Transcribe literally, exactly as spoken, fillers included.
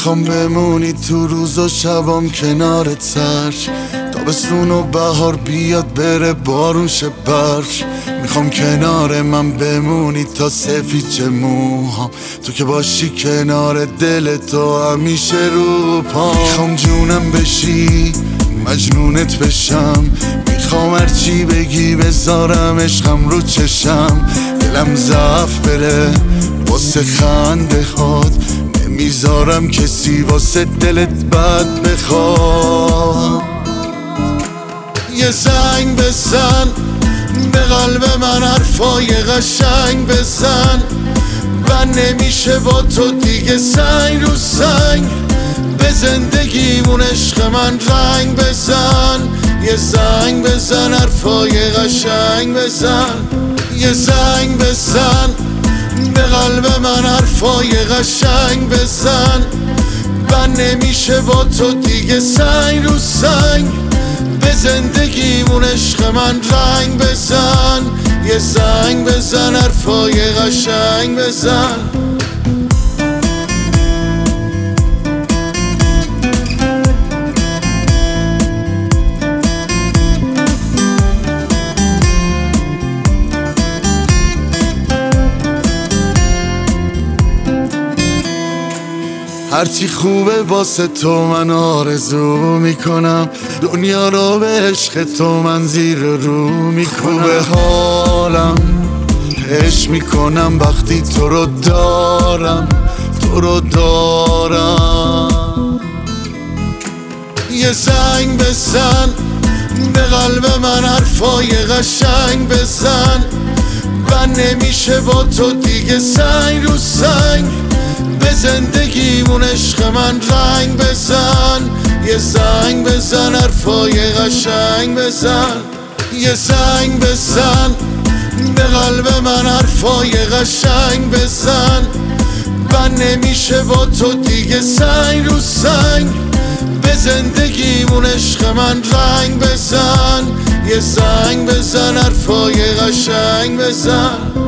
میخوام بمونی تو روز و شبام کنارت سر، تابستون و بهار بیاد بره بارون شه برف. میخوام کنار من بمونی تا سفید موهام، تو که باشی کنار دل تو همیشه رو پام. میخوام جونم بشی مجنونت بشم، میخوام هرچی بگی بذارم عشقم رو چشم. دلم ضعف بره واسه خنده هات، نمیذارم کسی واسه دلت بد بخواد. یه زنگ بزن به قلب من، حرفای قشنگ بزن، من نمیشه با تو دیگه سنگ رو سنگ. به زندگیمون عشق من رنگ بزن، یه زنگ بزن حرفای قشنگ بزن. یه زنگ بزن به قلب من، حرفای قشنگ بزن، من نمیشه با تو دیگه سنگ رو سنگ. به زندگیمون عشق من رنگ بزن، یه زنگ بزن حرفای قشنگ بزن. هرچی خوبه واسه تو من آرزو میکنم، دنیا رو به عشق تو من زیر رو میکنم. خوبه حالم عشق میکنم وقتی تو رو دارم، تو رو دارم. یه زنگ بزن به قلب من، حرفای قشنگ بزن، من نمیشه با تو دیگه سنگ رو سنگ. به زندگیمون عشق من رنگ بزن، یه زنگ بزن حرفای قشنگ بزن. یه زنگ بزن به قلب من، حرفای قشنگ بزن، من نمیشه با تو دیگه سنگ رو سنگ. به زندگیمون عشق من رنگ بزن، یه زنگ بزن حرفای قشنگ بزن.